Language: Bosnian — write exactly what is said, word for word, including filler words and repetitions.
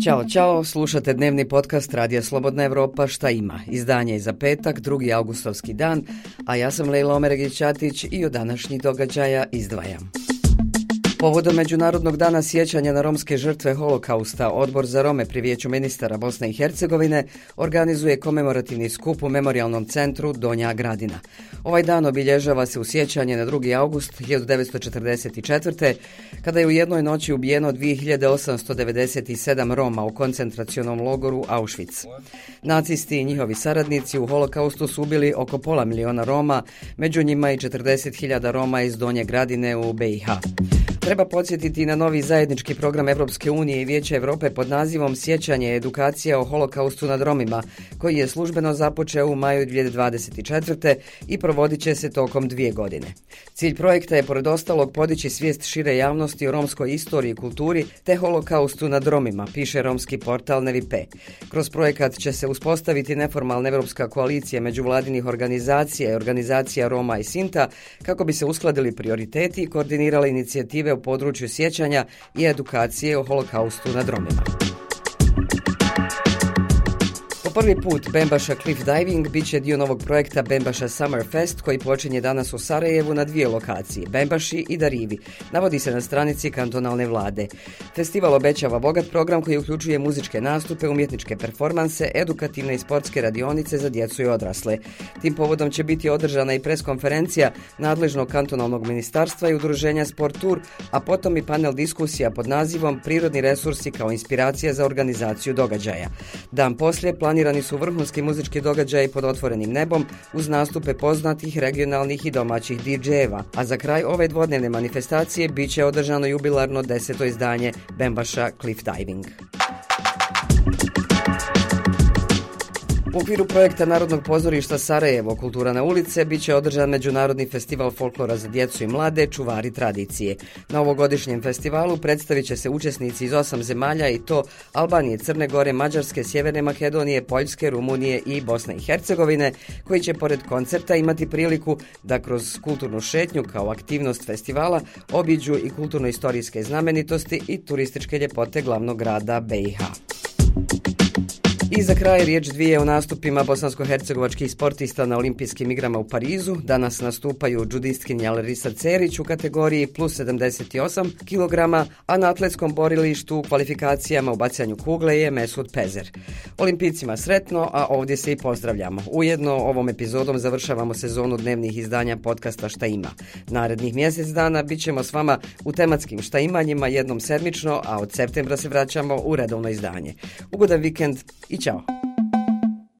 Ćao, čao, slušate dnevni podcast Radija Slobodna Evropa Šta ima. Izdanje je za petak, drugi augustovski dan, a ja sam Lejla Omeregić-Ćatić i od današnjih događaja izdvajam. Povodom Međunarodnog dana sjećanja na romske žrtve holokausta, Odbor za Rome pri Vijeću ministara Bosne i Hercegovine organizuje komemorativni skup u Memorijalnom centru Donja Gradina. Ovaj dan obilježava se u sjećanje na drugi august hiljadu devetsto četrdeset četvrte. kada je u jednoj noći ubijeno dvije hiljade osamsto devedeset sedam Roma u koncentracionom logoru Auschwitz. Nacisti i njihovi saradnici u holokaustu su ubili oko pola miliona Roma, među njima i četrdeset hiljada Roma iz Donje Gradine u B i H. Treba podsjetiti na novi zajednički program Evropske unije i Vijeća Europe pod nazivom Sjećanje i edukacija o holokaustu nad Romima, koji je službeno započeo u maju dvije hiljade dvadeset četvrte. i provodit će se tokom dvije godine. Cilj projekta je pored ostalog podići svijest šire javnosti o romskoj istoriji i kulturi te holokaustu nad Romima, piše romski portal Nevipe. Kroz projekat će se uspostaviti neformalna evropska koalicija međuvladinih organizacija i organizacija Roma i Sinta kako bi se uskladili prioriteti i koordinirale inicijative u području sjećanja i edukacije o holokaustu nad Romima. Po prvi put Bembaša Cliff Diving bit će dio novog projekta Bembaša Summer Fest koji počinje danas u Sarajevu na dvije lokacije, Bembaši i Darivi, navodi se na stranici kantonalne vlade. Festival obećava bogat program koji uključuje muzičke nastupe, umjetničke performanse, edukativne i sportske radionice za djecu i odrasle. Tim povodom će biti održana i preskonferencija nadležnog kantonalnog ministarstva i udruženja Sport Tour, a potom i panel diskusija pod nazivom Prirodni resursi kao inspiracija za organizaciju događaja. Dan poslije planira su vrhunski muzički događaji pod otvorenim nebom uz nastupe poznatih regionalnih i domaćih didžejeva, a za kraj ove dvodnevne manifestacije bit će održano jubilarno deseto izdanje Bembaša Cliff Diving. U okviru projekta Narodnog pozorišta Sarajevo Kultura na ulice bit će održan Međunarodni festival folklora za djecu i mlade Čuvari tradicije. Na ovogodišnjem festivalu predstavit će se učesnici iz osam zemalja i to Albanije, Crne Gore, Mađarske, Sjeverne Makedonije, Poljske, Rumunije i Bosne i Hercegovine, koji će pored koncerta imati priliku da kroz kulturnu šetnju kao aktivnost festivala obiđu i kulturno-istorijske znamenitosti i turističke ljepote glavnog grada B i H. I za kraj riječ dvije o nastupima bosansko-hercegovačkih sportista na olimpijskim igrama u Parizu. Danas nastupaju džudistkinja Larisa Cerić u kategoriji plus sedamdeset osam kilograma, a na atletskom borilištu u kvalifikacijama u bacanju kugle je Mesut Pezer. Olimpijcima sretno, a ovdje se i pozdravljamo. Ujedno ovom epizodom završavamo sezonu dnevnih izdanja podcasta Šta ima. Narednih mjesec dana bit ćemo s vama u tematskim šta imanjima jednom sedmično, a od septembra se vraćamo u redovno izdanje. Ugodan vikend i ćao!